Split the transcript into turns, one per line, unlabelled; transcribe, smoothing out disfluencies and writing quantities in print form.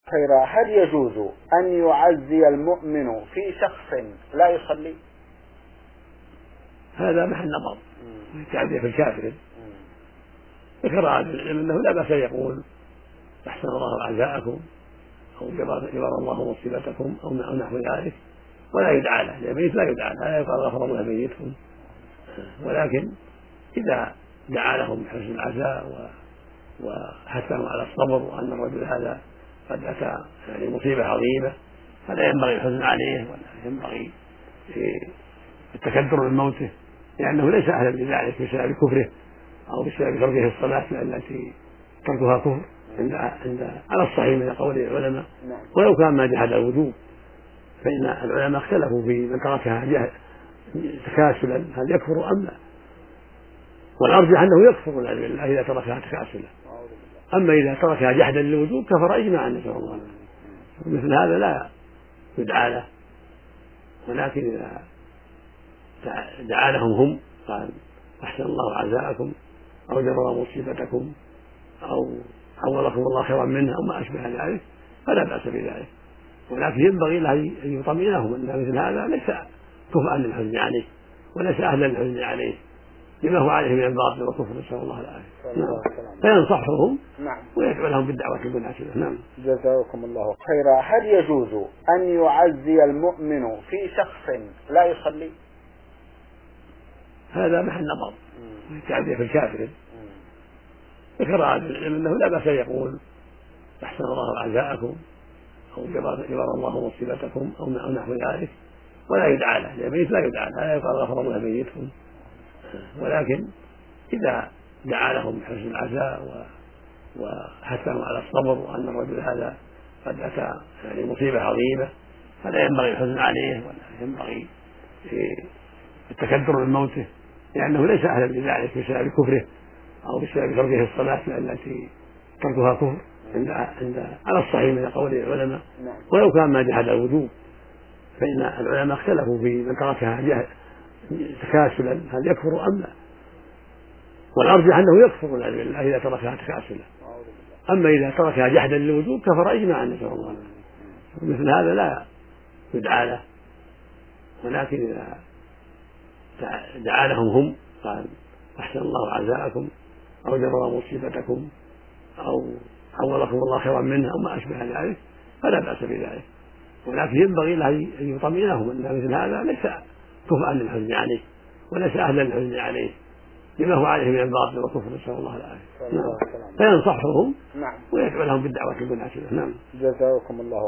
خيرا. هل يجوز أن يعزي المؤمن في شخص لا يصلي؟
هذا محل نظر التعزية في الكافر. ذكر أهل العلم أنه لا بأس يقول أحسن الله عزاءكم أو جبر الله مصيبتكم أو نحو ذلك، ولا يدعى له، الميت لا يدعى له، لا يقال غفر الله ميتكم، ولكن إذا دعا لهم بحسن العزاء وحثهم على الصبر وأن الرجل هذا قد أتى يعني مصيبة عظيمة، فلا ينبغي الحزن عليه ولا ينبغي التكدر من موته، لأنه ليس أهلا لذلك بسبب كفره أو بسبب تركه الصلاة التي تركها كفر على الصحيح من قول العلماء، ولو كان ما جحد الوجوب، فإن العلماء اختلفوا في من تركها تكاسلا هل يكفر أم لا، والأرجح أنه يكفر والعياذ بالله إذا تركها تكاسلا، أما إذا تركها جحدا للوجوب كفر إجماعا، نسأل الله العافية. مثل هذا لا يدعى له، ولكن إذا دعا لهم هم قال أحسن الله عزاءكم أو جبر مصيبتكم أو حولكم الله خيرا منها أو ما أشبه ذلك فلا بأس بذلك، ولكن ينبغي له أن يطمئنهم أن مثل هذا ليس كفءا للحزن عليه وليس أهلا للحزن عليه لما هو عليه من الباطل والكفر، نسأل الله العافية. فينصحهم ويدعو لهم بالدعوة المناسبة. نعم.
جزاكم الله خيرا. هل يجوز أن يعزي المؤمن في شخص لا يصلي؟
هذا محل نظر التعزية في الكافر. ذكر أهل العلم أنه لا بأس يقول أحسن الله عزاءكم أو جبر الله مصيبتكم أو نحو ذلك، ولا يدعى له، الميت لا يدعى له، لا يقال غفر الله ميتكم، ولكن إذا دعا لهم بحسن العزاء وحثهم على الصبر وأن الرجل هذا قد أتى يعني مصيبة عظيمة، فلا ينبغي الحزن عليه ولا ينبغي التكدر من موته، لأنه ليس أهلا لذلك بسبب كفره أو بسبب تركه الصلاة التي تركها كفر على الصحيح من قول العلماء، ولو كان ما جحد الوجوب، فإن العلماء اختلفوا في من تركها تكاسلا هل يكفر أم لا، والأرجح أنه يكفر والعياذ بالله إذا تركها تكاسلا، أما إذا تركها جحدا للوجوب كفر إجماعا، نسأل الله العافية. مثل هذا لا يدعى له، ولكن إذا دعا لهم هم قال أحسن الله عزاءكم أو جبر مصيبتكم أو حولكم الله خيرا منها أو ما أشبه ذلك فلا بأس بذلك، ولكن ينبغي له أن يطمئنهم أن مثل هذا ليس كفءا للحزن عليه وليس أهلا للحزن عليه لما هو عليه من الباطل والكفر، نسأل الله العافية. فينصحهم ويدعو لهم بالدعوة المناسبة. نعم.
جزاكم الله